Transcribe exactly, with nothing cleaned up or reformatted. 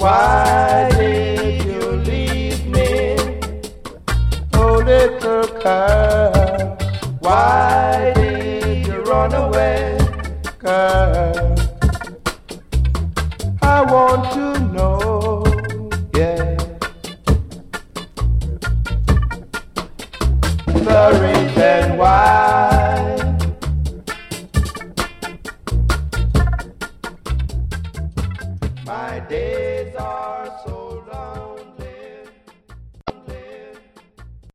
Why did you leave me, oh little girl? Why did you run away, girl? I want to